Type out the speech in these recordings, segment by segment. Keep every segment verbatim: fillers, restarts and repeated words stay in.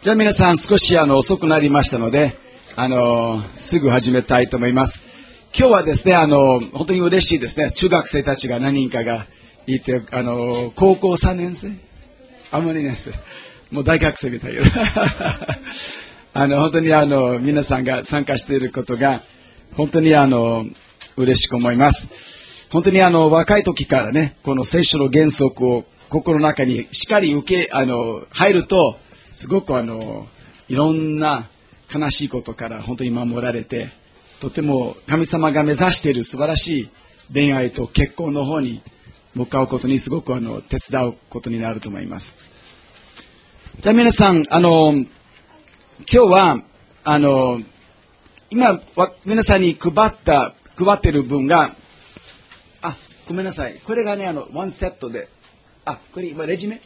じゃあ皆さん少しあの遅くなりましたので、あのすぐ始めたいと思います。今日はですね、あの本当に嬉しいですね。中学生たちが何人かがいて、あの高校さんねん生、あまりねん生、もう大学生みたいよ。あの本当にあの皆さんが参加していることが本当にあの嬉しく思います。本当にあの若い時からね、この聖書の原則を心の中にしっかり受けあの入ると、すごくあのいろんな悲しいことから本当に守られて、とても神様が目指している素晴らしい恋愛と結婚の方に向かうことにすごくあの手伝うことになると思います。じゃあ皆さん、あの今日はあの今皆さんに配った配っている分が、あ、ごめんなさい、これがね、あのワンセットで、あ、これ今レジュメ、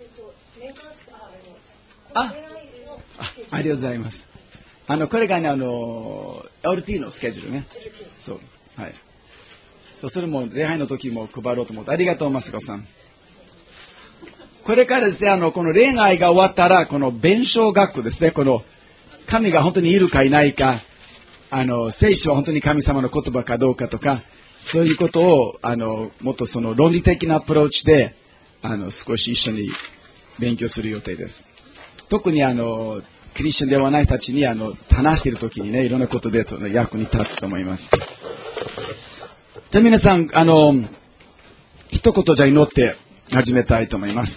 あ、あ、ありがとうございます。あのこれがね、あの エルティー のスケジュールね。そう、はい。そう、それも礼拝の時も配ろうと思って、ありがとうマスコさん。これからですね、あのこの恋愛が終わったら、この弁証学ですね、この神が本当にいるかいないか、あの聖書は本当に神様の言葉かどうかとか、そういうことをあのもっとその論理的なアプローチであの少し一緒に勉強する予定です。特にあのクリスチャンではない人たちにあの話しているときにね、いろんなことで役に立つと思います。じゃあ皆さん、あの一言じゃ祈って始めたいと思います。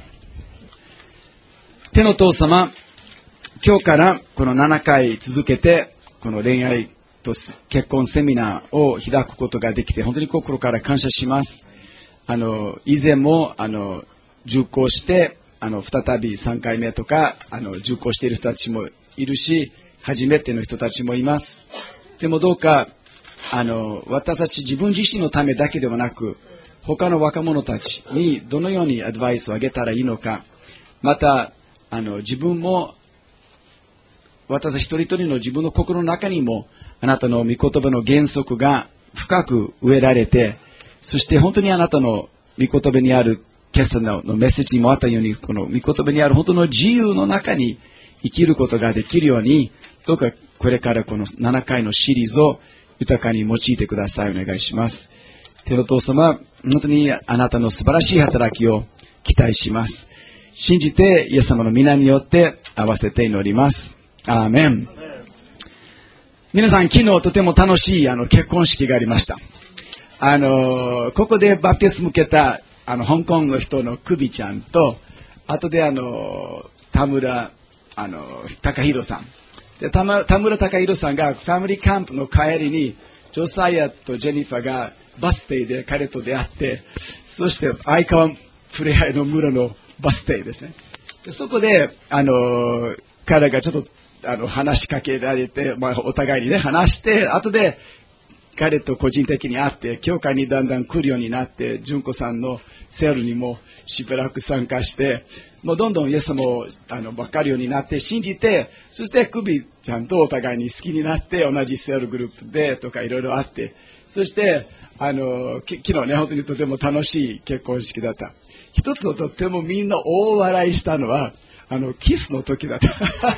天の父様、今日からこのななかい続けてこの恋愛と結婚セミナーを開くことができて本当に心から感謝します。あの以前もあの受講してあの再びさんかいめとかあの受講している人たちもいるし、初めての人たちもいます。でもどうかあの私たち自分自身のためだけではなく、他の若者たちにどのようにアドバイスをあげたらいいのか、またあの自分も私一人一人の自分の心の中にもあなたの御言葉の原則が深く植えられて、そして本当にあなたの御言葉にある今朝のメッセージにもあったように、この御言葉にある本当の自由の中に生きることができるように、どうかこれからこのななかいのシリーズを豊かに用いてください。お願いします。天の父様、本当にあなたの素晴らしい働きを期待します。信じてイエス様の皆によって合わせて祈ります。アーメン。皆さん、昨日とても楽しいあの結婚式がありました。あのここでバプテスム受けたあの香港の人のクビちゃんと、あとであの田村あの貴弘さんで、田村貴弘さんがファミリーキャンプの帰りにジョサイアとジェニファーがバス停で彼と出会って、そして相川ふれあいの村のバス停ですね。でそこであの彼がちょっとあの話しかけられて、まあ、お互いにね話して、後で彼と個人的に会って教会にだんだん来るようになって、純子さんのセールにもしばらく参加して、もうどんどんイエス様をあの分かるようになって信じて、そしてクビちゃんとお互いに好きになって、同じセールグループでとかいろいろあって、そしてあの昨日ね、本当にとても楽しい結婚式だった。一つのとってもみんな大笑いしたのはあのキスの時だった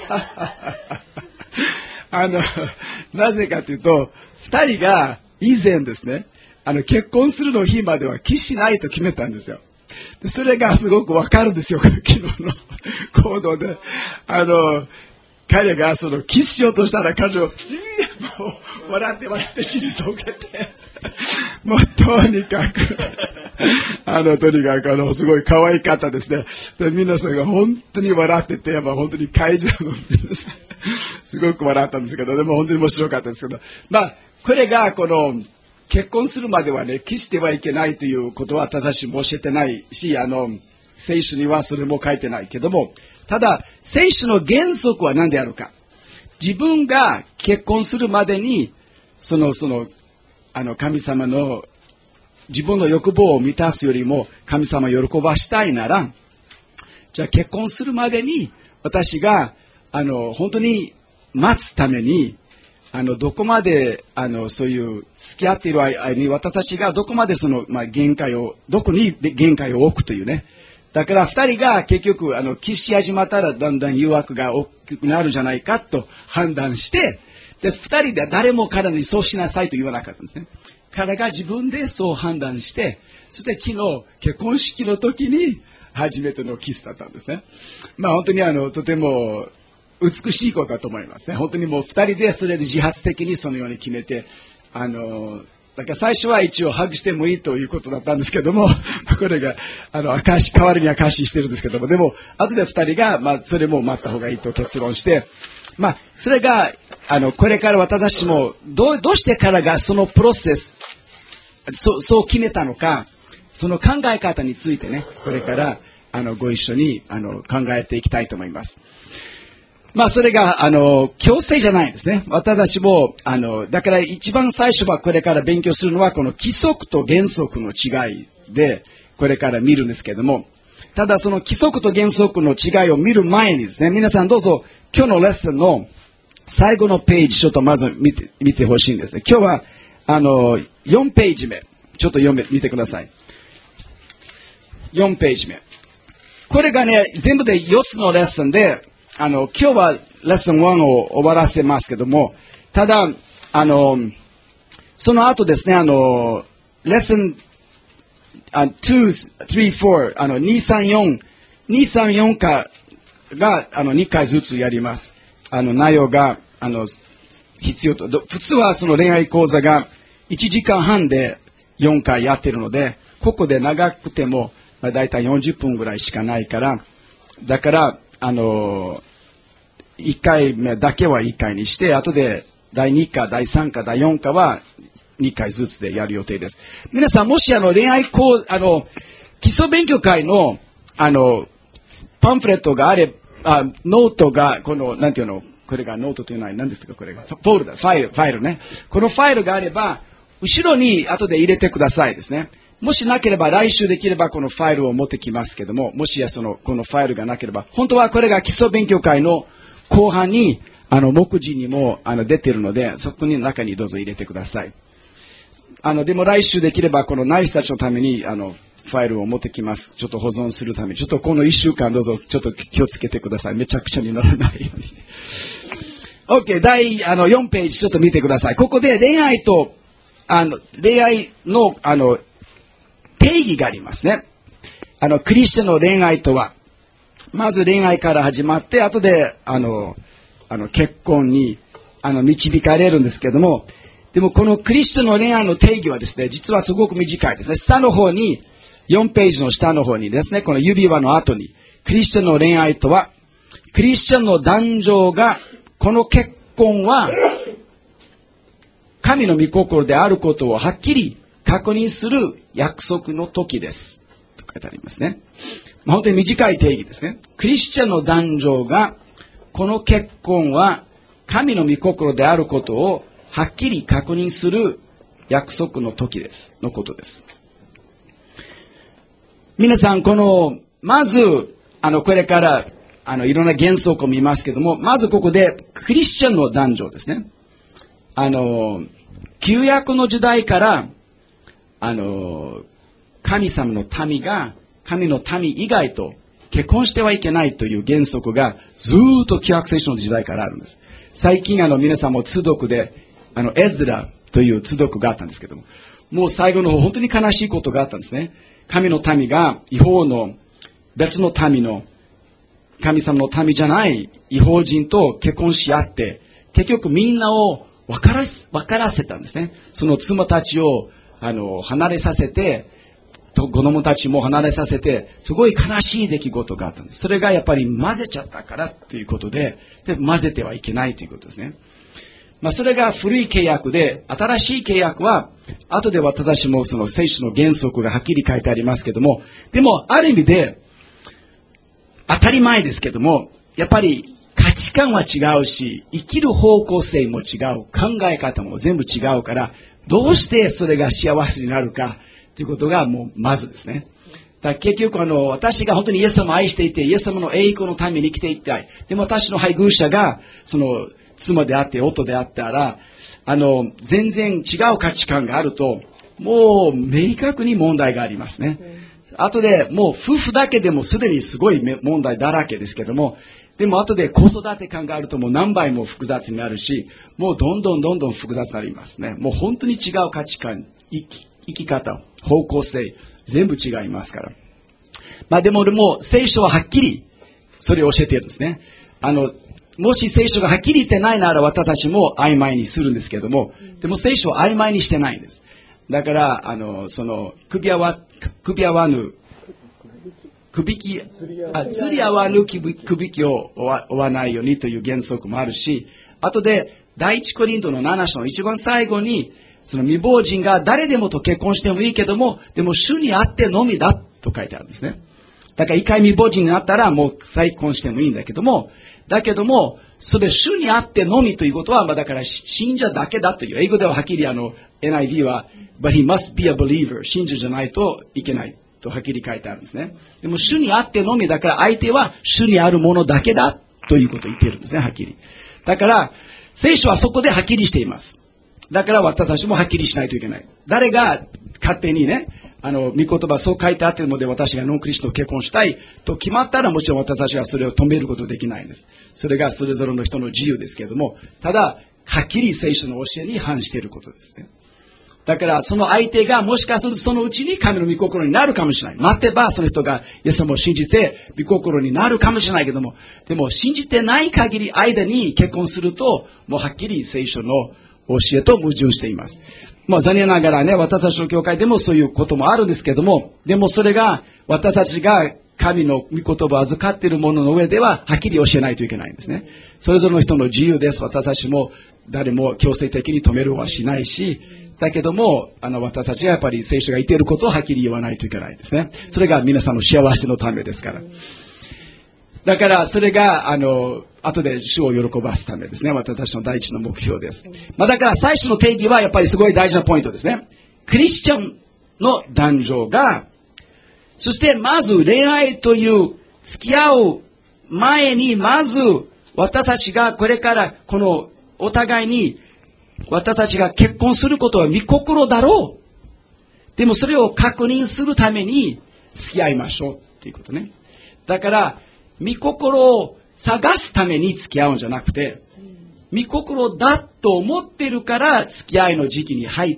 あのなぜかというと、二人が以前ですね、あの結婚するの日まではキスしないと決めたんですよ。でそれがすごくわかるんですよ、昨日の行動で。あの彼がそのキスしようとしたら、彼女、もう笑って笑って退けて、もうとにかくあのとにかくあのすごい可愛かったですね。で皆さんが本当に笑ってて、まあ、本当に会場のすごく笑ったんですけど、でも本当に面白かったですけど、まあこれがこの結婚するまではね、キスしてはいけないということは正しく教えてないし、あの聖書にはそれも書いてないけども、ただ聖書の原則は何であるか。自分が結婚するまでにそのそのあの神様の自分の欲望を満たすよりも神様を喜ばしたいなら、じゃあ結婚するまでに私があの本当に待つために、あのどこまであのそういう付き合っている間に私たちがどこまでその、まあ、限界をどこに限界を置くというね、 だから二人が結局、あの、キスし始まったらだんだん誘惑が大きくなるんじゃないかと判断して、で、二人で誰も彼にそうしなさいと言わなかったんですね。彼が自分でそう判断して、そして昨日結婚式の時に初めてのキスだったんですね。まあ本当にあの、とても美しいことだと思いますね。本当にもう二人でそれで自発的にそのように決めて、あの、だから最初は一応ハグしてもいいということだったんですけども、これが、あの、証し、代わりに証ししてるんですけども、でも、後で二人が、まあ、それも待った方がいいと結論して、まあ、それが、あの、これから私たちも、どう、どうして彼がそのプロセス、そう、そう決めたのか、その考え方についてね、これから、あの、ご一緒に、あの、考えていきたいと思います。まあ、それが、あの、強制じゃないんですね。私たちも、あの、だから一番最初はこれから勉強するのは、この規則と原則の違いで、これから見るんですけども、ただその規則と原則の違いを見る前にですね、皆さんどうぞ、今日のレッスンの最後のページ、ちょっとまず見て、見てほしいんですね。今日は、あの、よんページ目、ちょっと読め、見てください。よんページ目。これがね、全部でよつのレッスンで、あの、今日はレッスンいちを終わらせますけども、ただ、あの、その後ですね、あの、レッスン、あ、に、さん、よん、あの、に、さん、よん、に、さん、よんかが、あの、にかいずつやります。あの、内容が、あの、必要と、普通はその恋愛講座がいちじかんはんでよんかいやってるので、ここで長くても、まあ、だいたいよんじゅっぷんぐらいしかないから、だから、あの、いっかいめだけはいっかいにして、後でだいにか、だいさんか、だいよんかはにかいずつでやる予定です。皆さん、もしあの恋愛講、あの、基礎勉強会の、あの、パンフレットがあれば、ノートが、この、なんていうの、これがノートというのは何ですか、これが。フォルダ、ファイル、ファイルね。このファイルがあれば、後ろに後で入れてくださいですね。もしなければ来週できればこのファイルを持ってきますけども、もしやその、このファイルがなければ、本当はこれが基礎勉強会の後半に、あの、目次にも、あの、出てるので、そこに中にどうぞ入れてください。あの、でも来週できればこのナイスたちのために、あの、ファイルを持ってきます。ちょっと保存するために。ちょっとこの一週間どうぞ、ちょっと気をつけてください。めちゃくちゃにならないように。OK、第、あの、よんページちょっと見てください。ここで恋愛と、あの、恋愛の、あの、定義がありますね。あの、クリスチャンの恋愛とは、まず恋愛から始まって、後で、あの、あの、結婚に、あの、導かれるんですけども、でもこのクリスチャンの恋愛の定義はですね、実はすごく短いですね。下の方に、よんページの下の方にですね、この指輪の後に、クリスチャンの恋愛とは、クリスチャンの男女が、この結婚は、神の御心であることをはっきり確認する約束の時です。と書いてありますね。まあ、本当に短い定義ですね。クリスチャンの男女が、この結婚は神の御心であることをはっきり確認する約束の時です。のことです。皆さん、この、まず、あの、これから、あの、いろんな原則を見ますけども、まずここで、クリスチャンの男女ですね。あの、旧約の時代から、あの、神様の民が、神の民以外と結婚してはいけないという原則が、ずーっと旧約聖書の時代からあるんです。最近、あの、皆さんも通読で、あの、エズラという通読があったんですけども、もう最後の方、本当に悲しいことがあったんですね。神の民が違法の別の民の神様の民じゃない違法人と結婚し合って、結局みんなを分からす、分からせたんですね。その妻たちを、あの、離れさせて、と子供たちも離れさせて、すごい悲しい出来事があったんです。それがやっぱり混ぜちゃったからということで、で混ぜてはいけないということですね。まあ、それが古い契約で、新しい契約は、後で私たちもその聖書の原則がはっきり書いてありますけども、でも、ある意味で、当たり前ですけども、やっぱり価値観は違うし、生きる方向性も違う、考え方も全部違うから、どうしてそれが幸せになるか、ということがもうまずですね。だから結局あの、私が本当にイエス様を愛していて、イエス様の栄光のために生きていきたい。でも私の配偶者が、その、妻であって、夫であったら、あの、全然違う価値観があると、もう明確に問題がありますね。 後でもう夫婦だけでもすでにすごい問題だらけですけども、でも後で子育て考えるともう何倍も複雑になるし、もうどんどんどんどん複雑になりますね。もう本当に違う価値観、生き、生き方、方向性、全部違いますから。まあでも、もう聖書ははっきりそれを教えているんですね。あの、もし聖書がはっきり言ってないなら私たちも曖昧にするんですけども、でも聖書は曖昧にしてないんです。だから、あの、その、首合わ、首合わぬ、くびき、あ、釣り合わぬくびきを追わ、追わないようにという原則もあるし、あとで、第一コリントのなな章の一番最後に、その未亡人が誰でもと結婚してもいいけども、でも主にあってのみだと書いてあるんですね。だから一回未亡人になったらもう再婚してもいいんだけども、だけども、それ主にあってのみということは、まあだから信者だけだという、英語でははっきりあの、エヌアイブイ は、but he must be a believer 信者じゃないといけないとはっきり書いてあるんですね。でも主にあってのみだから相手は主にあるものだけだということを言っているんですね、はっきり。だから、聖書はそこではっきりしています。だから私たちもはっきりしないといけない。誰が勝手にね、あの、御言葉そう書いてあってるので私がノンクリスチャンと結婚したいと決まったらもちろん私たちはそれを止めることできないんです。それがそれぞれの人の自由ですけれども、ただ、はっきり聖書の教えに反していることですね。だから、その相手がもしかするとそのうちに神の御心になるかもしれない。待てばその人がイエス様を信じて御心になるかもしれないけども、でも信じてない限り間に結婚すると、もうはっきり聖書の教えと矛盾しています。まあ残念ながらね、私たちの教会でもそういうこともあるんですけども、でもそれが私たちが神の御言葉を預かっているものの上でははっきり教えないといけないんですね。それぞれの人の自由です。私たちも誰も強制的に止めるはしないし、だけども、あの、私たちがやっぱり聖書が言っていることをはっきり言わないといけないですね。それが皆さんの幸せのためですから。だから、それが、あの、後で主を喜ばすためですね。私たちの第一の目標です。まあ、だから最初の定義はやっぱりすごい大事なポイントですね。クリスチャンの男女が、そしてまず恋愛という付き合う前に、まず私たちがこれからこのお互いに私たちが結婚することは御心だろう。でもそれを確認するために付き合いましょうっていうことね。だから、御心を探すために付き合うんじゃなくて、御心だと思ってるから付き合いの時期に入って、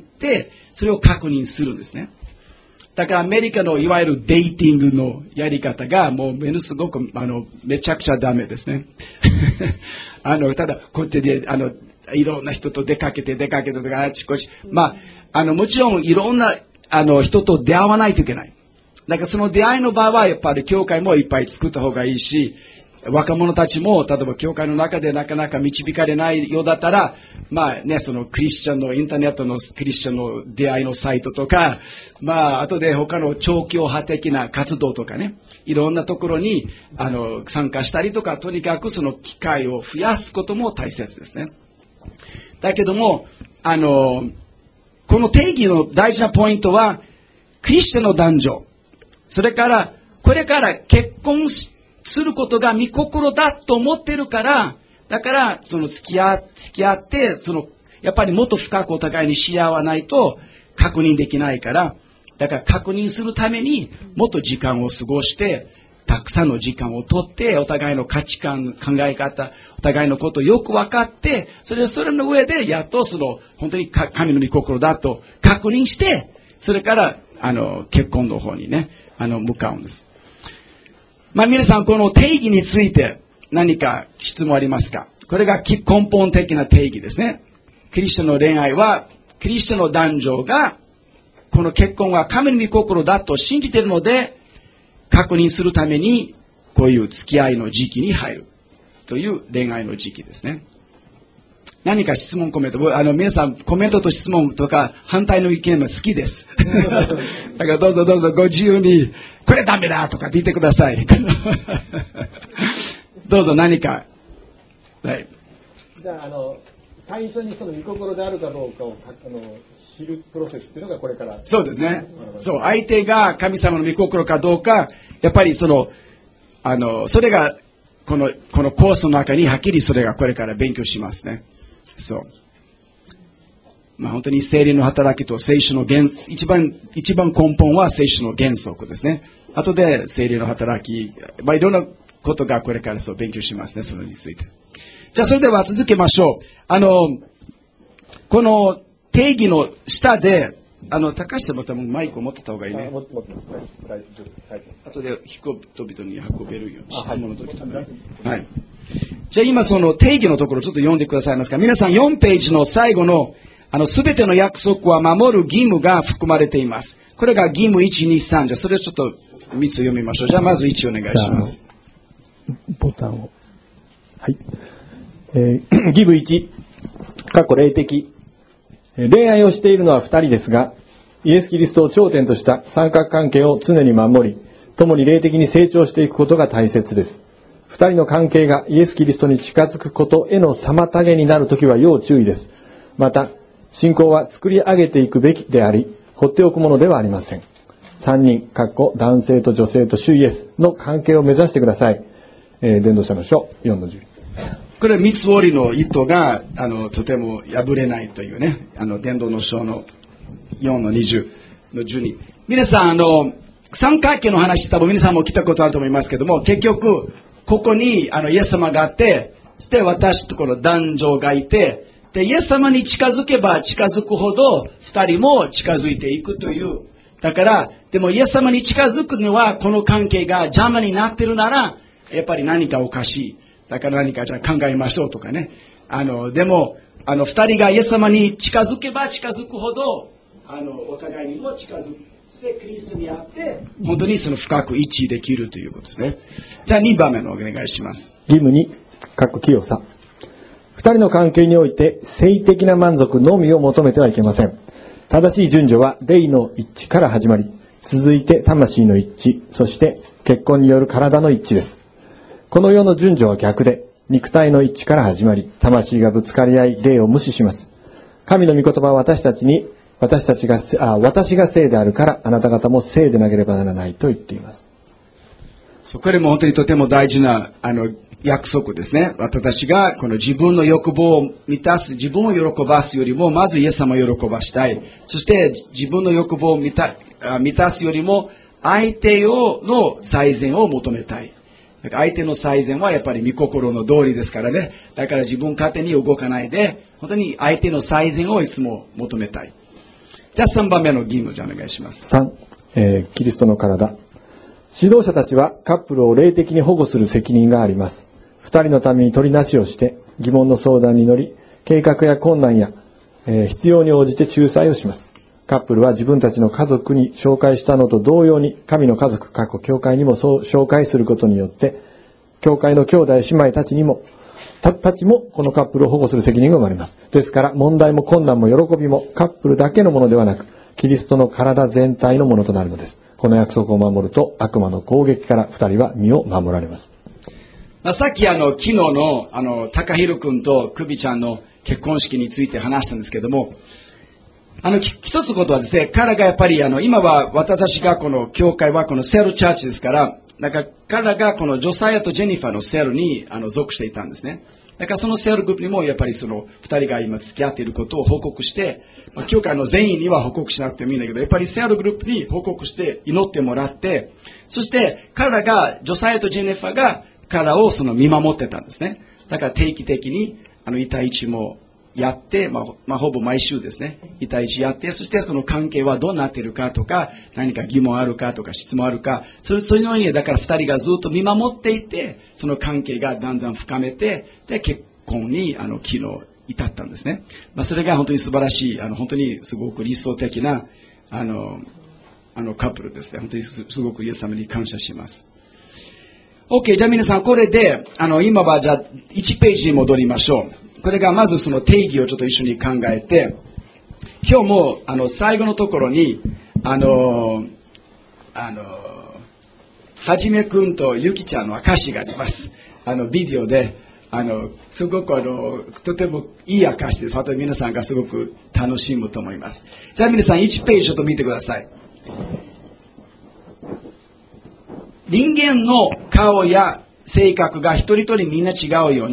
それを確認するんですね。だからアメリカのいわゆるデイティングのやり方がもうものすごく、あの、めちゃくちゃダメですね。あの、ただ、こうやってで、あの、いろんな人と出かけて出かけてとかあちこち。まあ、あの、もちろんいろんな、あの、人と出会わないといけない。だからその出会いの場合はやっぱり教会もいっぱい作った方がいいし、若者たちも、例えば教会の中でなかなか導かれないようだったら、まあね、そのクリスチャンの、インターネットのクリスチャンの出会いのサイトとか、まあ、あとで他の超教派的な活動とかね、いろんなところに、あの、参加したりとか、とにかくその機会を増やすことも大切ですね。だけども、あの、この定義の大事なポイントは、クリスチャンの男女、それから、これから結婚することが御心だと思ってるから、だから、その付き合、付き合って、その、やっぱりもっと深くお互いにし合わないと確認できないから、だから確認するためにもっと時間を過ごして、たくさんの時間をとって、お互いの価値観、考え方、お互いのことをよく分かって、それそれの上で、やっとその、本当に神の御心だと確認して、それから、あの、結婚の方にね、あの、向かうんです。まあ、皆さん、この定義について何か質問ありますか？これが根本的な定義ですね。クリスチャンの恋愛は、クリスチャンの男女が、この結婚は神の御心だと信じているので、確認するために、こういう付き合いの時期に入るという恋愛の時期ですね。何か質問コメント、あの皆さんコメントと質問とか反対の意見も好きです。だからどうぞどうぞご自由に、これダメだとかって言ってください。どうぞ何か。はい。 じゃあ、あの、最初にその御心であるかどうかをあの知るプロセスっていうのがこれから。 そうですね。そう、相手が神様の御心かどうか、やっぱりその、あの、それが、この、このコースの中にはっきりそれがこれから勉強しますね。そう。 まあ本当に聖霊の働きと聖書の原、一番、一番根本は聖書の原則ですね。後で聖霊の働き、まあいろんなことがこれからそう勉強しますね、それについて。じゃあそれでは続けましょう。あの、この定義の下で、あの、高橋さんも多分マイクを持ってた方がいいね。後で人々に運べるように、質問の時とか、ね。はい。じゃあ今その定義のところちょっと読んでくださいますか。皆さんよんページの最後の、あの、すべての約束は守る義務が含まれています。これが義務いち、に、さん。じゃあそれをちょっとみっつ読みましょう。じゃあまずいちお願いします。 ボタンを。はい。えー、義務いち、過去霊的。恋愛をしているのはふたりですが、イエス・キリストを頂点とした三角関係を常に守り、共に霊的に成長していくことが大切です。二人の関係がイエス・キリストに近づくことへの妨げになるときは要注意です。また、信仰は作り上げていくべきであり、放っておくものではありません。三人、かっこ男性と女性と主イエスの関係を目指してください。えー、伝道者の書よんのじゅう。 これは三つ折りの糸が、あの、とても破れないというね、あの、伝道の書のよんのにじゅうのじゅうに。皆さん、あの、三角形の話多分皆さんも聞いたことあると思いますけども、結局、ここに、あの、イエス様があって、そして私とこの男女がいて、で、イエス様に近づけば近づくほど、二人も近づいていくという。だから、でもイエス様に近づくには、この関係が邪魔になっているなら、やっぱり何かおかしい。だから何かじゃあ考えましょうとかね。あの、でも、あの、二人がイエス様に近づけば近づくほど、あの、お互いにも近づく。そしてクリストにあって、本当にその深く一致できるということですね。じゃあにばんめのお願いします。 義務に、かっこ清さ。二人の関係において、性的な満足のみを求めてはいけません。正しい順序は、霊の一致から始まり、続いて魂の一致、そして結婚による体の一致です。この世の順序は逆で、肉体の一致から始まり、魂がぶつかり合い、霊を無視します。神の御言葉は私たちに、私たちが、あ、私が聖であるから、あなた方も聖でなければならないと言っています。 そう、これも本当にとても大事な、あの、約束ですね。私がこの自分の欲望を満たす、自分を喜ばすよりも、まずイエス様を喜ばしたい。そして自分の欲望を満た、満たすよりも、相手をの最善を求めたい。相手の最善はやっぱり御心の通りですからね。だから自分勝手に動かないで、本当に相手の最善をいつも求めたい。じゃあさんばんめの義務じゃお願いします。 さん、えー、キリストの体。指導者たちはカップルを霊的に保護する責任があります。二人のために取りなしをして、疑問の相談に乗り、計画や困難や、えー、必要に応じて仲裁をします。カップルは自分たちの家族に紹介したのと同様に、神の家族、過去教会にもそう紹介することによって、教会の兄弟姉妹たちにも、た、たちもこのカップルを保護する責任が生まれます。ですから、問題も困難も喜びもカップルだけのものではなく、キリストの体全体のものとなるのです。この約束を守ると、悪魔の攻撃から二人は身を守られます。 まあ、さっきあの、昨日の、あの、高弘くんと久美ちゃんの結婚式について話したんですけども、あの、一つことはですね、彼がやっぱり、あの、今は私たちがこの教会はこのセルチャーチですから、なんか彼がこのジョサイアとジェニファーのセルにあの属していたんですね。だからそのセルグループにもやっぱりその二人が今付き合っていることを報告して、まあ、教会の全員には報告しなくてもいいんだけど、やっぱりセルグループに報告して祈ってもらって、そして彼らが、ジョサイアとジェニファーが彼らをその見守ってたんですね。だから定期的にあのいち対いちもやって、まあ、まあ、ほぼ毎週ですね。いち対いちやって、そしてその関係はどうなっているかとか、何か疑問あるかとか、質問あるか、それ、そういうのに、だから二人がずっと見守っていて、その関係がだんだん深めて、で、結婚に、あの、昨日至ったんですね。まあ、それが本当に素晴らしい、あの、本当にすごく理想的な、あの、あの、カップルですね。本当にす、すごくイエス様に感謝します。OK、じゃあ皆さん、これで、あの、今はじゃあ、いちページに戻りましょう。これがまずその定義をちょっと一緒に考えて、今日もあの最後のところに、あの、あの、はじめくんとゆきちゃんの証があります。あの、ビデオで、あの、すごくあの、とてもいい証です。あと皆さんがすごく楽しむと思います。じゃあ皆さんいちページちょっと見てください。人間の顔や性格が一人一人みんな違うように、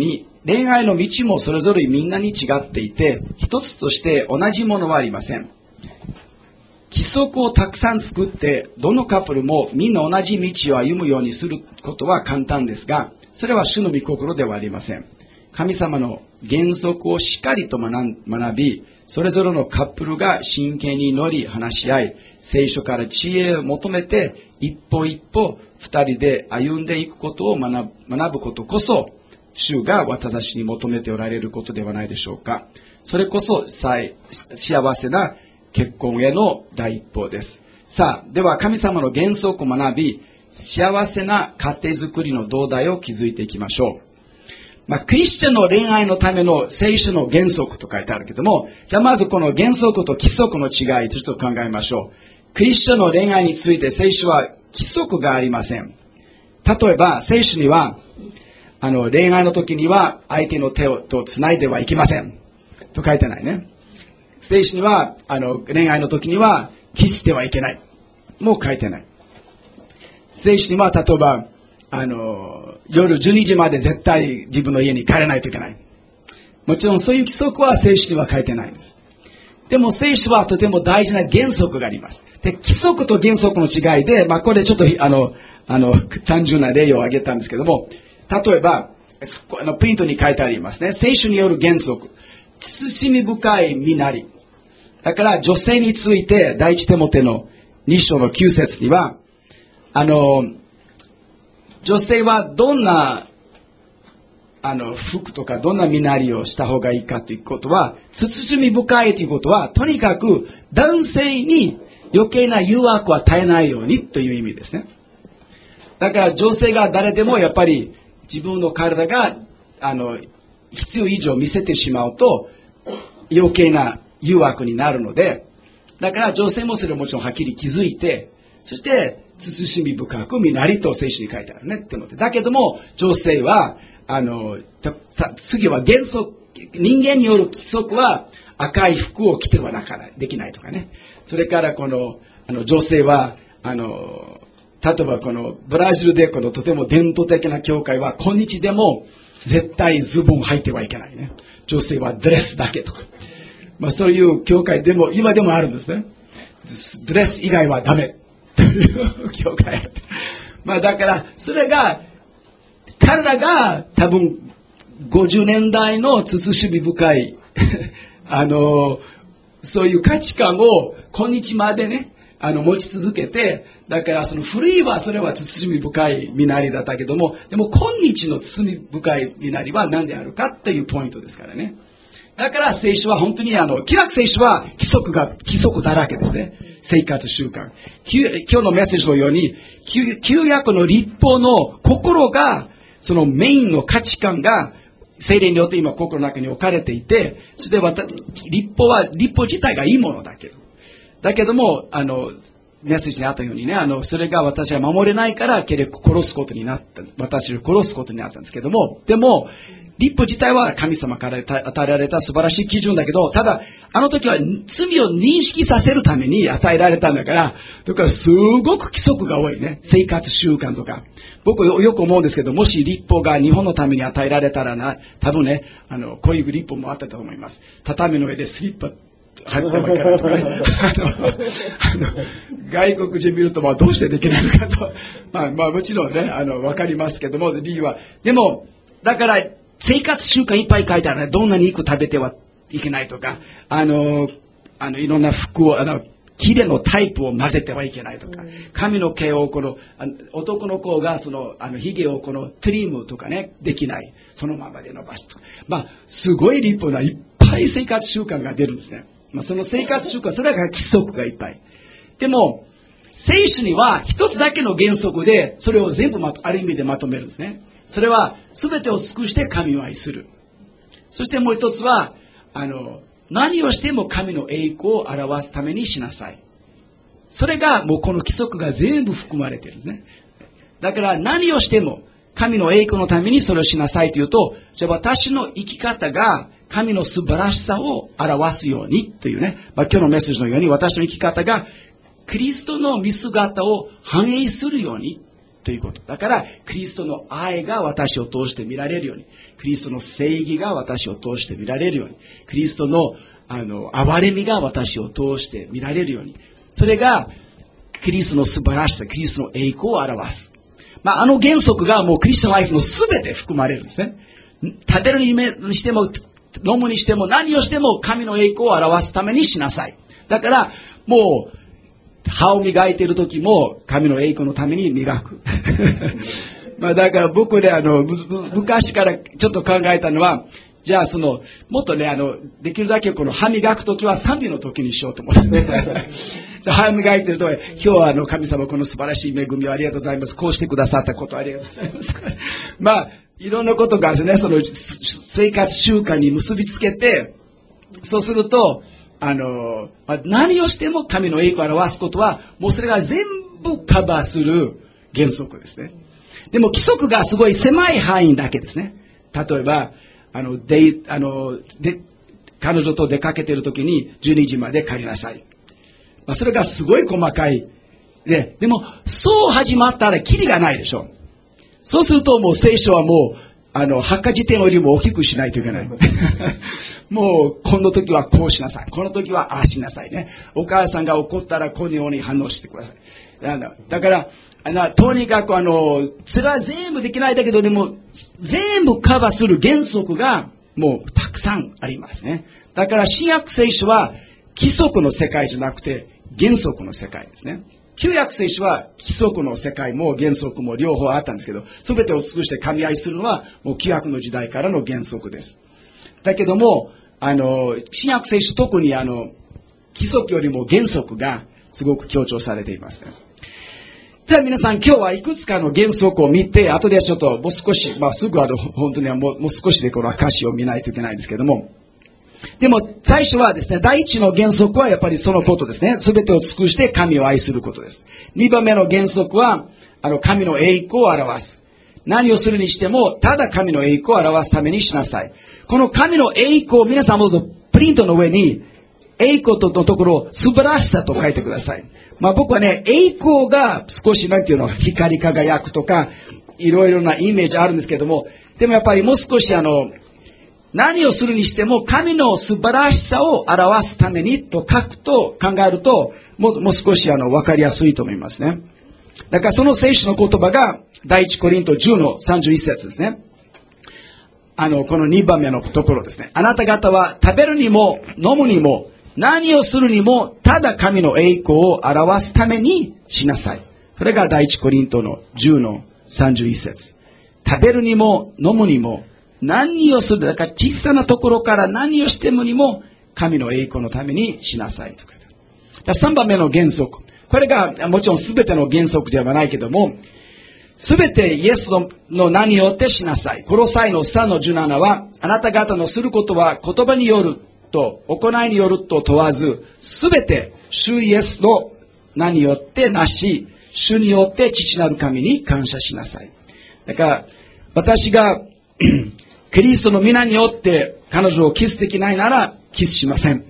恋愛の道もそれぞれみんなに違っていて、一つとして同じものはありません。規則をたくさん作って、どのカップルもみんな同じ道を歩むようにすることは簡単ですが、それは主の御心ではありません。神様の原則をしっかりと学び、それぞれのカップルが真剣に乗り話し合い、聖書から知恵を求めて、一歩一歩二人で歩んでいくことを学ぶ、学ぶことこそ、主が私たちに求めておられることではないでしょうか。それこそ幸せな結婚への第一歩です。さあ、では神様の原則を学び、幸せな家庭づくりの土台を築いていきましょう。まあ、クリスチャンの恋愛のための聖書の原則と書いてあるけども、じゃあまずこの原則と規則の違い、ちょっと考えましょう。クリスチャンの恋愛について聖書は規則がありません。例えば、聖書には、あの、恋愛の時には相手の手をと繋いではいけません。と書いてないね。聖書には、あの、恋愛の時にはキスしてはいけない。もう書いてない。聖書には、例えば、あの、夜じゅうにじまで絶対自分の家に帰らないといけない。もちろんそういう規則は聖書には書いてないんです。でも聖書はとても大事な原則があります。で、規則と原則の違いで、まあこれちょっとあの、あの、単純な例を挙げたんですけども、例えば、あのプリントに書いてありますね。聖書による原則。慎み深い身なり。だから女性について第一テモテのに章のきゅう節には、あの、女性はどんなあの服とかどんな身なりをした方がいいかということは、慎み深いということは、とにかく男性に余計な誘惑を与えないようにという意味ですね。だから女性が誰でもやっぱり自分の体があの必要以上見せてしまうと余計な誘惑になるので、だから女性もそれをもちろんはっきり気づいて、そして慎み深く身なりと聖書に書いてあるねって思って。だけども女性はあの次は原則、人間による規則は赤い服を着てはなかできないとかね。それからこのあの女性はあの例えばこのブラジルでこのとても伝統的な教会は今日でも絶対ズボン履いてはいけないね。女性はドレスだけとか。まあそういう教会でも今でもあるんですね。ドレス以外はダメという教会。まあだからそれが彼らが多分ごじゅうねんだいの慎み深いあのそういう価値観を今日までねあの持ち続けて、だからその古いはそれは慎み深い身なりだったけども、でも今日の慎み深い身なりは何であるかっていうポイントですからね。だから聖書は本当にあの、旧約聖書は規則が、規則だらけですね。生活習慣。今日のメッセージのように、旧, 旧約の律法の心が、そのメインの価値観が、聖霊によって今心の中に置かれていて、そしてまた、律法は、律法自体がいいものだけど。だけども、あの、メッセージにあったようにね、あの、それが私は守れないから、結局殺すことになった、私を殺すことになったんですけども、でも、律法自体は神様から与えられた素晴らしい基準だけど、ただ、あの時は罪を認識させるために与えられたんだから、だからすごく規則が多いね。生活習慣とか。僕よく思うんですけど、もし律法が日本のために与えられたらな、多分ね、あの、こういう律法もあったと思います。畳の上でスリッパ入ってはいけないとかね。あの、あの外国人見ると、まあどうしてできないのかと。まあ、まあもちろんね、あの、わかりますけども、理由は。でも、だから、生活習慣いっぱい書いてあるね。どんな肉食べてはいけないとか、あの、あの、いろんな服を、あの、ヒレのタイプを混ぜてはいけないとか、髪の毛をこの、あの男の子がその、あの、髭をこのトリムとかね、できない。そのままで伸ばすとか。まあ、すごい立法ないっぱい生活習慣が出るんですね。まあ、その生活習慣、それが規則がいっぱい。でも、聖書には一つだけの原則で、それを全部まと、ある意味でまとめるんですね。それは、すべてを尽くして神を愛する。そしてもう一つは、あの、何をしても神の栄光を表すためにしなさい。それがもうこの規則が全部含まれているんですね。だから何をしても神の栄光のためにそれをしなさいというと、じゃあ私の生き方が神の素晴らしさを表すようにというね、まあ、今日のメッセージのように私の生き方がキリストの見姿を反映するようにということ。だから、キリストの愛が私を通して見られるように、キリストの正義が私を通して見られるように、キリストの、あの、憐れみが私を通して見られるように、それが、キリストの素晴らしさ、キリストの栄光を表す。まあ、あの原則がもうクリスチャンライフのすべて含まれるんですね。食べるにしても、飲むにしても、何をしても神の栄光を表すためにしなさい。だから、もう、歯を磨いている時も神の栄光のために磨く。まあだから僕であの、昔からちょっと考えたのは、じゃあその、もっとね、あの、できるだけこの歯磨く時は賛美の時にしようと思って。じゃあ歯磨いてると、今日はあの神様この素晴らしい恵みをありがとうございます。こうしてくださったことありがとうございます。まあ、いろんなことがですね、その生活習慣に結びつけて、そうすると、あの、何をしても神の栄光を表すことは、もうそれが全部カバーする原則ですね。でも規則がすごい狭い範囲だけですね。例えば、あの、で、あの、で、彼女と出かけているときにじゅうにじまで帰りなさい。まあ、それがすごい細かい。で、でも、そう始まったらキリがないでしょ。そうするともう聖書はもう、あの、発火辞典よりも大きくしないといけない。もう、この時はこうしなさい。この時はああしなさいね。お母さんが怒ったらこのように反応してください。だから、あのとにかくあの、それは全部できないんだけど、でも、全部カバーする原則がもうたくさんありますね。だから、新約聖書は規則の世界じゃなくて原則の世界ですね。旧約聖書は規則の世界も原則も両方あったんですけど、すべてを尽くして神愛するのはもう旧約の時代からの原則です。だけども、あの、新約聖書特にあの、規則よりも原則がすごく強調されていますね。じゃあ皆さん今日はいくつかの原則を見て、後でちょっともう少し、まあすぐあの、本当にはもうもう少しでこの歌詞を見ないといけないんですけども、でも最初はですね、第一の原則はやっぱりそのことですね。すべてを尽くして神を愛することです。二番目の原則は、あの、神の栄光を表す。何をするにしても、ただ神の栄光を表すためにしなさい。この神の栄光、皆さんどうぞプリントの上に、栄光とのところを素晴らしさと書いてください。まあ僕はね、栄光が少しなんていうの、光り輝くとか、いろいろなイメージあるんですけども、でもやっぱりもう少しあの、何をするにしても神の素晴らしさを表すためにと書くと考えると、もう、もう少しあの、わかりやすいと思いますね。だからその聖書の言葉が、第一コリントじゅうのさんじゅういち節ですね。あの、このにばんめのところですね。あなた方は食べるにも飲むにも何をするにもただ神の栄光を表すためにしなさい。それが第一コリントのじゅうのさんじゅういち節。食べるにも飲むにも何をする、だから小さなところから何をしてもにも神の栄光のためにしなさいと書いてある。さんばんめの原則。これがもちろん全ての原則ではないけども、全てイエスの名によってしなさい。コロサイのさんのじゅうななは、あなた方のすることは言葉によると行いによると問わず、全て主イエスの名によってなし、主によって父なる神に感謝しなさい。だから私がキリストの皆によって彼女をキスできないならキスしません。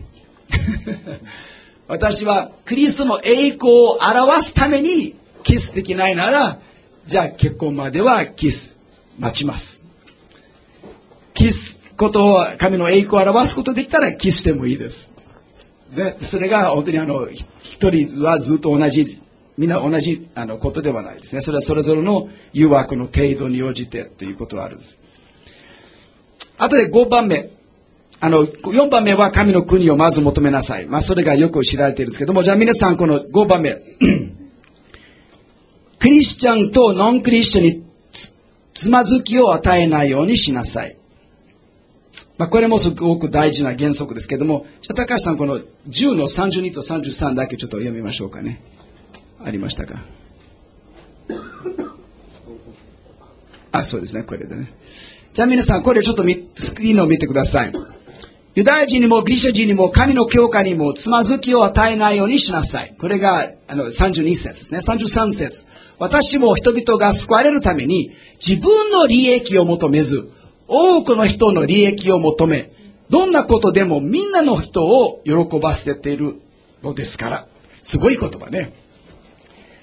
私はキリストの栄光を表すためにキスできないなら、じゃあ結婚まではキス待ちます。キスことを神の栄光を表すことできたらキスしてもいいです。で、それが本当にあの一人はずっと同じ、みんな同じあのことではないですね。それはそれぞれの誘惑の程度に応じてということがあるんです。あとでごばんめ。あの、よんばんめは神の国をまず求めなさい。まあ、それがよく知られているんですけども、じゃあ皆さんこのごばんめ。クリスチャンとノンクリスチャンにつまずきを与えないようにしなさい。まあ、これもすごく大事な原則ですけども、じゃあ高橋さんこのじゅうのさんじゅうにとさんじゅうさんだけちょっと読みましょうかね。ありましたか？あ、そうですね、これでね。じゃあ皆さん、これちょっとスクリーンを見てください。ユダヤ人にもギリシャ人にも神の教会にもつまずきを与えないようにしなさい。これがあのさんじゅうに節ですね。さんじゅうさん節。私も人々が救われるために自分の利益を求めず、多くの人の利益を求め、どんなことでもみんなの人を喜ばせているのですから。すごい言葉ね。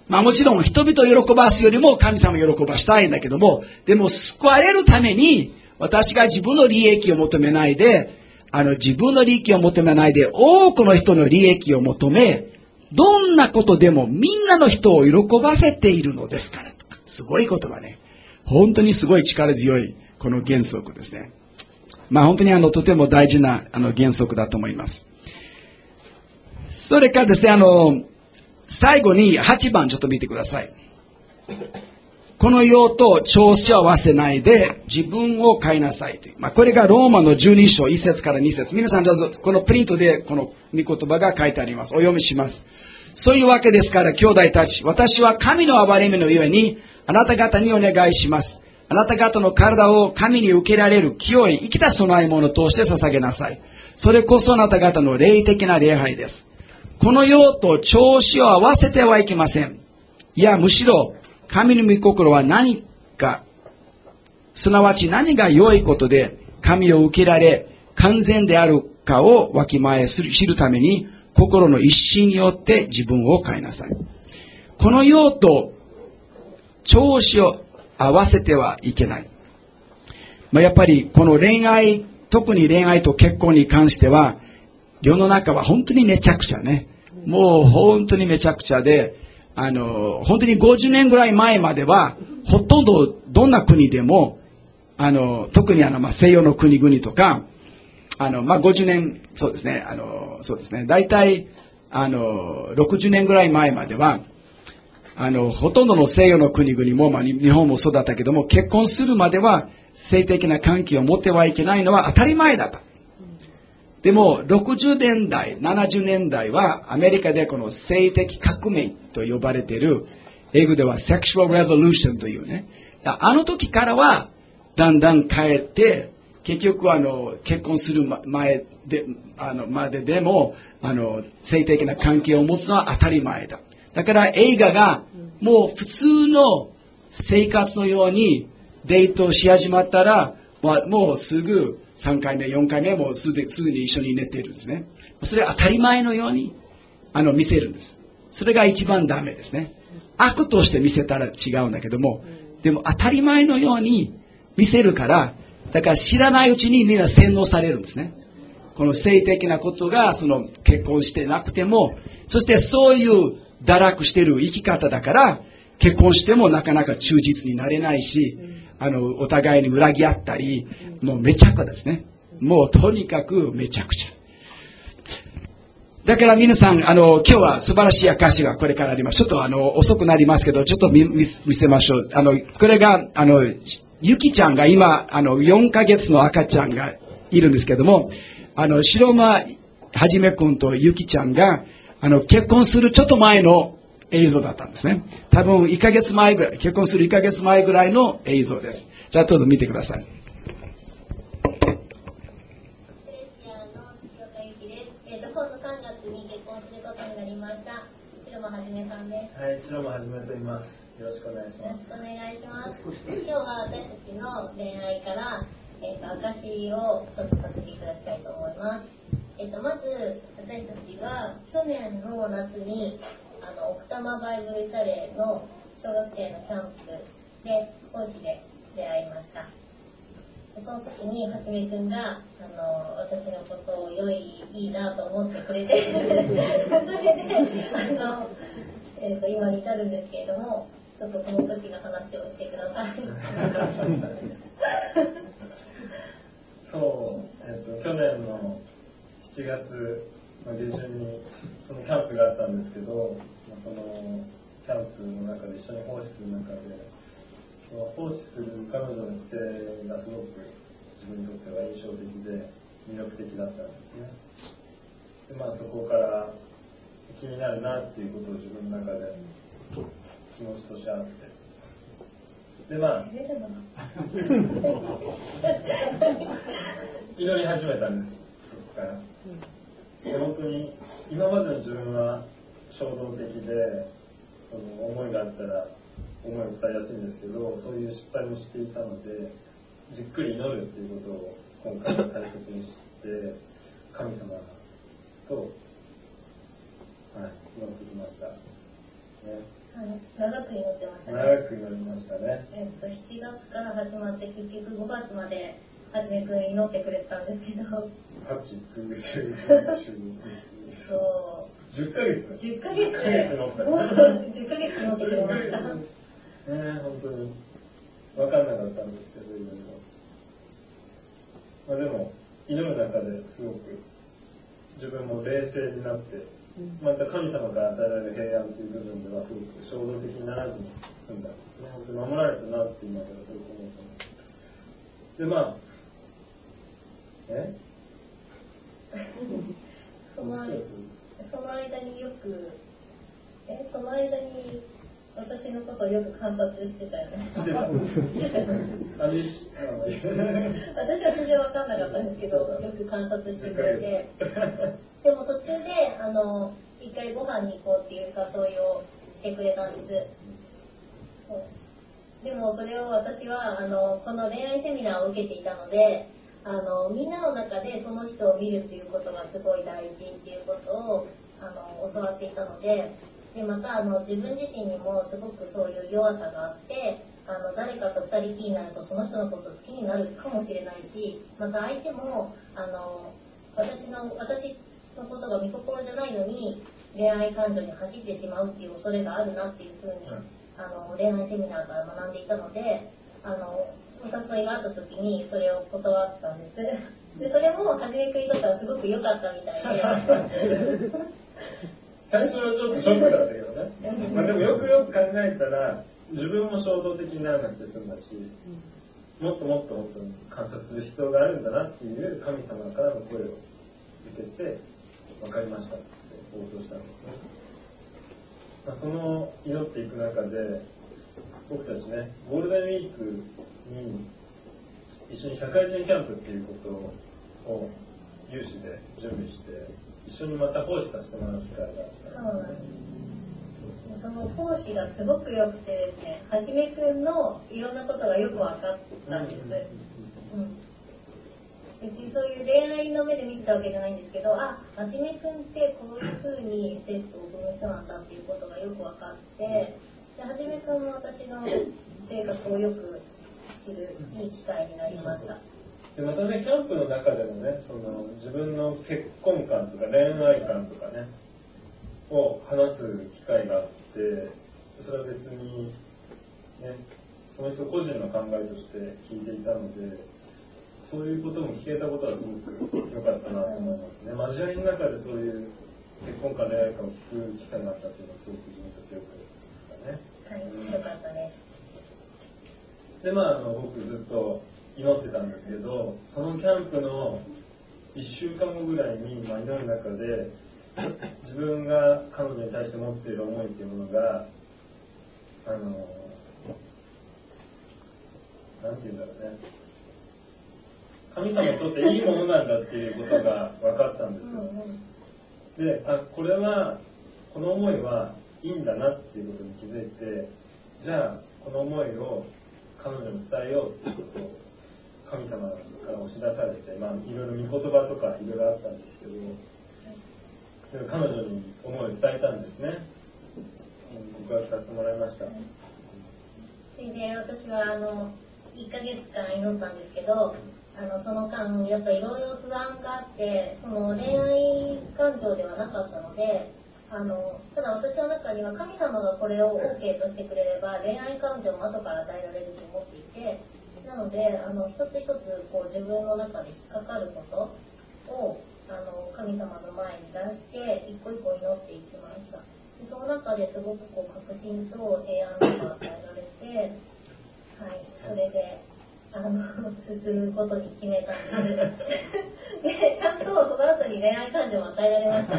まあもちろん人々を喜ばすよりも神様を喜ばしたいんだけども、でも救われるために私が自分の利益を求めないで、あの自分の利益を求めないで多くの人の利益を求め、どんなことでもみんなの人を喜ばせているのですからとか。すごい言葉ね。本当にすごい力強いこの原則ですね。まあ本当にあのとても大事なあの原則だと思います。それからですね、あの、最後にはちばんちょっと見てください。この世と調子を合わせないで自分を変えなさいという。まあこれがローマのじゅうに章いっ節からに節。皆さんどうぞこのプリントでこの御言葉が書いてあります。お読みします。そういうわけですから兄弟たち、私は神の憐れみのゆえにあなた方にお願いします。あなた方の体を神に受けられる清い生きた供え物として捧げなさい。それこそあなた方の霊的な礼拝です。この世と調子を合わせてはいけません。いや、むしろ、神の御心は何か、すなわち何が良いことで、神を受けられ、完全であるかをわきまえする、知るために、心の一心によって自分を変えなさい。この世と調子を合わせてはいけない。まあ、やっぱり、この恋愛、特に恋愛と結婚に関しては、世の中は本当にめちゃくちゃね。もう本当にめちゃくちゃで、あの、本当にごじゅうねんぐらい前までは、ほとんどどんな国でも、あの、特にあの、まあ、西洋の国々とか、あの、まあ、ごじゅうねん、そうですね、あの、そうですね、大体、あの、ろくじゅうねんぐらい前までは、あの、ほとんどの西洋の国々も、まあ、日本もそうだったけども、結婚するまでは、性的な関係を持ってはいけないのは当たり前だった。でも、ろくじゅうねんだい、ななじゅうねんだいは、アメリカでこの性的革命と呼ばれている、英語では Sexual Revolution というね、あの時からは、だんだん変えて、結局あの、結婚する前で、あの、まででも、あの、性的な関係を持つのは当たり前だ。だから映画が、もう普通の生活のようにデートをし始まったら、まあ、もうすぐ、さんかいめ、よんかいめはもうすぐに一緒に寝ているんですね。それは当たり前のように、あの、見せるんです。それが一番ダメですね。悪として見せたら違うんだけども、でも当たり前のように見せるから、だから知らないうちにみんな洗脳されるんですね。この性的なことが、その、結婚してなくても、そしてそういう堕落している生き方だから、結婚してもなかなか忠実になれないし、あの、お互いに裏切ったり、もうめちゃくちゃですね。もうとにかくめちゃくちゃ。だから皆さん、あの、今日は素晴らしい証がこれからあります。ちょっとあの、遅くなりますけど、ちょっと見、見せましょう。あの、これが、あの、ゆきちゃんが今、あの、よんかげつの赤ちゃんがいるんですけども、あの、白間はじめくんとゆきちゃんが、あの、結婚するちょっと前の映像だったんですね。多分いっかげつまえぐらい、結婚するいっかげつまえぐらいの映像です。じゃあどうぞ見てください。 はい、白間はじめと言います。よろしくお願いします。 よろしくお願いします。今日は私たちの恋愛から、えー、と証をちょっとさせていただきたいと思います。えー、とまず私たちは去年の夏にあの奥多摩バイブルシャレの小学生のキャンプで講師で出会いました。その時にはじめくんがあの私のことを良いいいなと思ってくれてそれであの、えー、と今に至るんですけれども、ちょっとその時の話をしてください。 そう、えー、と去年のしちがつの下旬にそのキャンプがあったんですけど、そのキャンプの中で一緒に奉仕する中で、奉仕する彼女の姿勢がすごく自分にとっては印象的で魅力的だったんですね。で、まあそこから気になるなっていうことを自分の中で気持ちとしてあって、でまあ祈り始めたんです。そこから。で本当に今までの自分は衝動的で、その思いがあったら思いを伝えやすいんですけど、そういう失敗もしていたので、じっくり祈るっていうことを今回は大切にして神様と、はい、祈ってきました、ね、 長く祈ってましたね。 長く祈りましたね。 えっと、しちがつから始まって結局ごがつまではじめくん祈ってくれてたんですけど。 はち、く、じゅう、じゅういち、 そう。 じゅっかげつ。 じゅっかげつ。 じゅっかげつ祈った。 じゅっかげつ祈ってくれました。ねえ、本当に分かんなかったんですけど、いろいろ。まあでも祈る中ですごく自分も冷静になって、また神様から与えられる平安という部分ではすごく衝動的にならずに済んだんですね。本当に守られたなって今からすごく思うと思う。でまあえその間その間によくえその間に私のことをよく観察してたよね。 してた。 私は全然分かんなかったんですけど、よく観察してくれて。でも途中であの一回ご飯に行こうっていう誘いをしてくれたんです。そうでもそれを私はあのこの恋愛セミナーを受けていたので、あのみんなの中でその人を見るっていうことがすごい大事っていうことをあの教わっていたので、でまたあの自分自身にもすごくそういう弱さがあって、あの誰かと二人きりになるとその人のことを好きになるかもしれないし、また相手もあの私の私のことが見心じゃないのに恋愛感情に走ってしまうっていう恐れがあるなっていうふうに、うん、あの恋愛セミナーから学んでいたので、あのお誘いがあった時にそれを断ったんです。でそれもはじめくんにとってはすごく良かったみたいで。 最初はちょっとショックだったけどね。まあでもよくよく考えたら自分も衝動的にならなくて済んだし、もっともっと本当に観察する必要があるんだなっていう神様からの声を受けて分かりましたって応答したんですね。まあ、その祈っていく中で僕たちね、ゴールデンウィークに一緒に社会人キャンプっていうことを有志で準備して一緒にまた奉仕させてもらう機会があった。 そうなんです。その奉仕がすごく良くてですね、はじめくんのいろんなことがよく分かったんです。うん、別にそういう恋愛の目で見てたわけじゃないんですけど、あ、はじめくんってこういう風にステップを踏む人なんだっていうことがよく分かって、ではじめくんも私の性格をよく知るいい機会になりました。 でまたね、キャンプの中でもね、その自分の結婚観とか恋愛観とかねを話す機会があって、それは別にね、その人個人の考えとして聞いていたので、そういうことも聞けたことはすごく良かったなと思いますね。交わりの中でそういう結婚観恋愛観を聞く機会があったっていうのはすごく自分にとって良かったですかね。 はい、良かったです。 でまあ、あの僕ずっと祈ってたんですけど、そのキャンプのいっしゅうかんごぐらいに、まあ、祈る中で自分が彼女に対して持っている思いっていうものが、あのなんていうんだろうね、神様にとっていいものなんだっていうことが分かったんですよ。で、あ、これはこの思いはいいんだなっていうことに気づいて、じゃあこの思いを彼女に伝えようっていうことを神様から押し出されて、まあいろいろ御言葉とかいろいろあったんですけど、で彼女に思いを伝えたんですね。告白させてもらいました。 それで私はあのいっかげつかん祈ったんですけど、あのその間やっぱいろいろ不安があって、その恋愛感情ではなかったので、あのただ私の中には神様がこれを OK としてくれれば恋愛感情も後から与えられると思っていて、なのであの一つ一つこう自分の中で引っかかることをあの神様の前に出して一個一個祈っていきました。でその中ですごくこう確信と平安が与えられて、はい、それであの進むことに決めたんです。でちゃんとその後に恋愛感情も与えられました。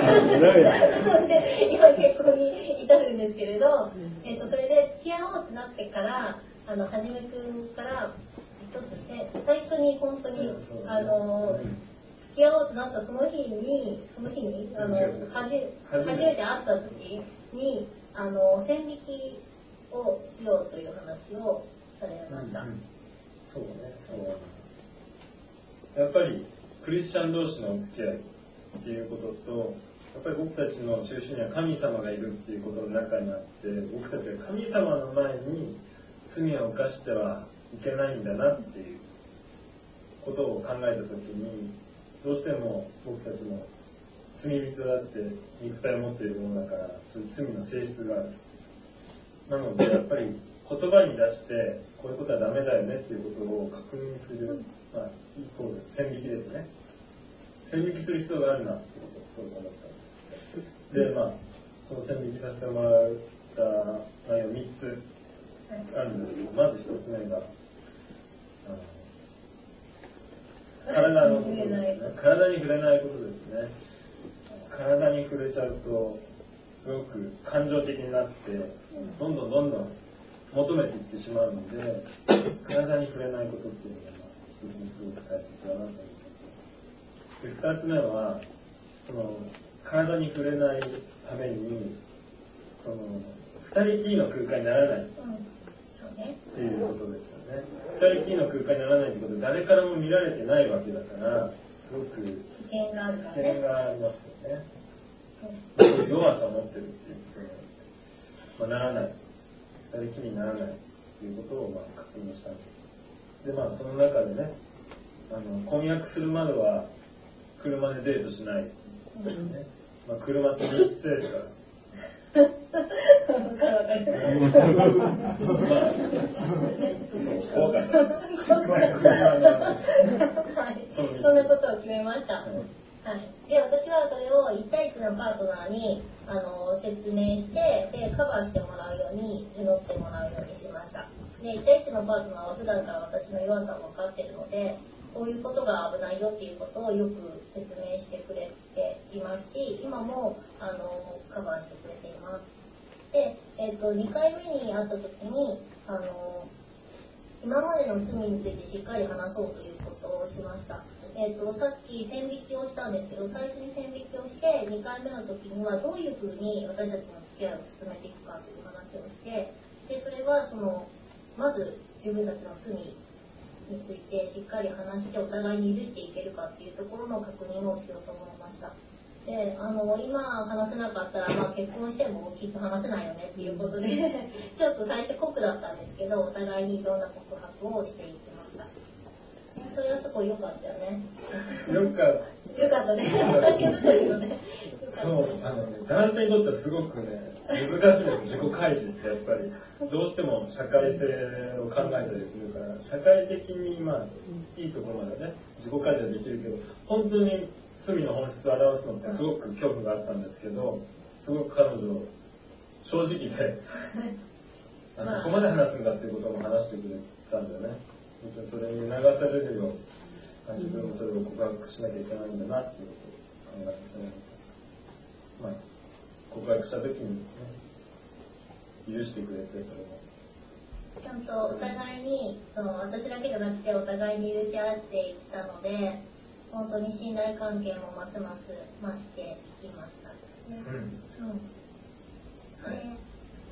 で今結婚に至るんですけれど、えー、とそれで付き合おうってなってからあのはじめくんから一つせ最初に本当にあの付き合おうとなったその日にその日にあのはじ初めて会った時にあの線引きをしようという話をされました。うんうん、 そうね、そう。やっぱりクリスチャン同士のお付き合いっていうこととっぱり僕たちの中心には神様がいるっていうことの中にあって、僕たちが神様の前に罪を犯してはいけないんだなっていうことを考えたときに、どうしても僕たちも罪人だって肉体を持っているものだから、そういう罪の性質がある。なのでやっぱり言葉に出してこういうことはダメだよねっていうことを確認する、まあ、イコール線引きですね。線引きする必要があるなってことをそう思ったんです。で、まあその線引きさせてもらった内容みっつあるんですけど、まずひとつめが体のことですね。体に触れないことですね。体に触れちゃうとすごく感情的になってどんどんどんどん求めていってしまうので、体に触れないことっていうのが一つにすごく大切だなと思います。で、二つ目はその体に触れないためにその二人きりの空間にならないっていうことですよね。二人きりの空間にならないってことで誰からも見られてないわけだから、すごく危険があるからね。 危険がありますよね。そういう弱さを持ってるっていうことに、まあ、ならない。二人きりにならないということをまあ確認したんです。で、まあその中でね、あの婚約するまでは車でデートしない、ね、まあ、車って密室ですから。まあ、そう怖かった。 はい、そんなことを決めました。はい、で、私はそれをいち対いちのパートナーにあの説明して、でカバーしてもらうように祈ってもらうようにしました。で、いち対いちのパートナーは普段から私の弱さを分かっているので、こういうことが危ないよっていうことをよく説明してくれていますし、今もあのカバーしてくれています。で、えー、とにかいめに会った時にあの今までの罪についてしっかり話そうということをしました。えー、とさっき線引きをしたんですけど、最初に線引きをしてにかいめの時にはどういうふうに私たちの付き合いを進めていくかという話をして、でそれはそのまず自分たちの罪についてしっかり話してお互いに許していけるかっていうところの確認をしようと思いました。で、あの今話せなかったら、まあ、結婚してもきっと話せないよねっていうことでちょっと最初酷だったんですけど、お互いにいろんな告白をしていってました。それはすごい良かったよね。 よかったよかったね。 そう、あのね、男性にとってはすごくね、難しいです。自己開示ってやっぱりどうしても社会性を考えたりするから、社会的にまあいいところまでね、自己開示はできるけど、本当に罪の本質を表すのってすごく恐怖があったんですけど、すごく彼女正直であそこまで話すんだっていうことも話してくれたんだよね。本当にそれに流されるよう自分もそれを告白しなきゃいけないんだなっていうことを考えましたね。まあ、告白した時に、ね、許してくれて、それもちゃんとお互いにその私だけじゃなくてお互いに許し合っていったので、本当に信頼関係もますます増していきました。ね、うん、うん、はい。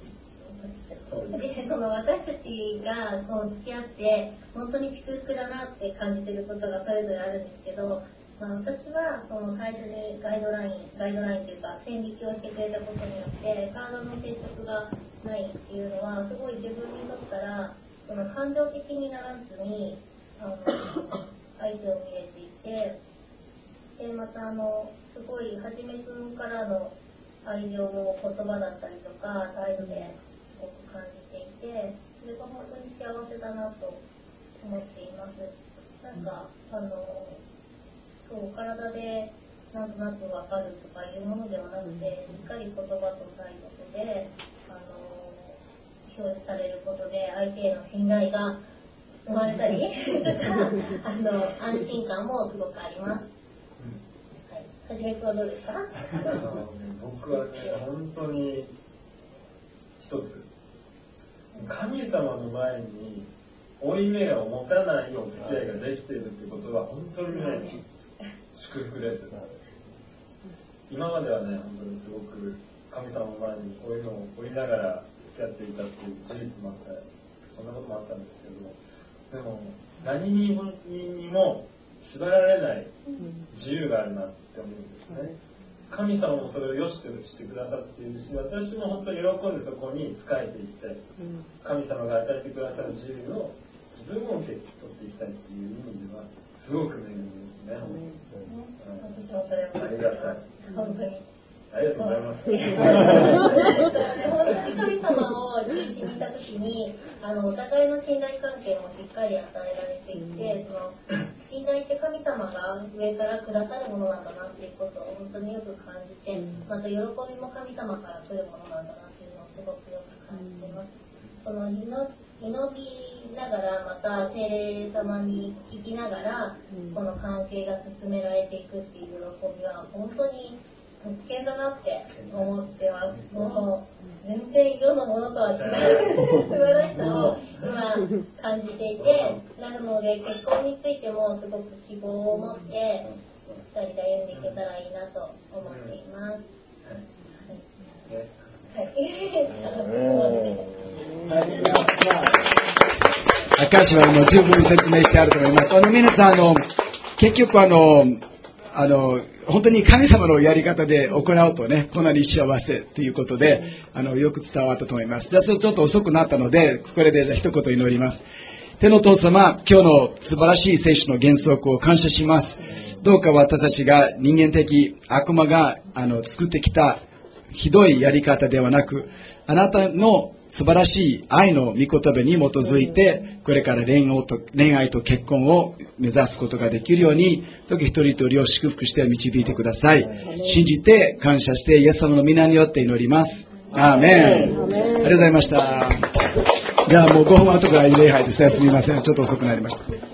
で、その私たちがこう付き合って本当に祝福だなって感じてることがそれぞれあるんですけど、まあ、私はその最初にガイドラインガイドラインというか線引きをしてくれたことによって体の接触がないっていうのはすごい自分にとったらその感情的にならずにあの相手を見れていて、でまたあのすごいはじめくんからの愛情を言葉だったりとか態度ですごく感じていて、それが本当に幸せだなと思っています。なんかあのそう体でなんとなくわかるとかいうものではなくて、しっかり言葉と態度であの表示されることで相手への信頼が生まれたりとかあの安心感もすごくあります。はい、はじめくんはどうですか？ 僕はね、本当に一つ神様の前に負い目を持たないお付き合いができているということは本当にね、祝福です。今まではね、本当にすごく神様の前に負い目を負いながら付き合っていたっていう事実もあったり、そんなこともあったんですけども、でも何にも縛られない自由があるなって思うんですね。 神様もそれを良しとしてくださっているし、私も本当に喜んでそこに仕えていきたい。神様が与えてくださる自由を自分も受け取っていきたいっていう意味ではすごく恵みですね。 私もそれをありがたい。 本当に。 ありがとうございます。 神様を中心にいたときに、あのお互いの信頼関係もしっかり与えられていて、その信頼って神様が上からくださるものなんだなっていうことを本当によく感じて、また喜びも神様から来るものなんだなっていうのをすごくよく感じています。その祈りながら、また聖霊様に聞きながら、この関係が進められていくっていう喜びは本当に特権だなって思ってます。もう全然世のものとは違う素晴らしさを今感じていて、なるので結婚についてもすごく希望を持ってふたりで歩んでいけたらいいなと思っています。 明石はもう十分に説明してあると思います。あの皆さん、あの結局あのあの本当に神様のやり方で行うとね、こんなに幸せということで、あのよく伝わったと思います。じゃあそれちょっと遅くなったので、これでじゃあ一言祈ります。天のお父様、今日の素晴らしい聖書の原則を感謝します。どうか私たちが人間的悪魔があの作ってきたひどいやり方ではなく、あなたの素晴らしい愛の御言葉に基づいて、これから恋愛と、恋愛と結婚を目指すことができるように、時一人一人を祝福して導いてください。信じて感謝して、イエス様の皆によって祈ります。アーメン。ありがとうございました。じゃあもうごふん後から礼拝ですね。すみません。ちょっと遅くなりました。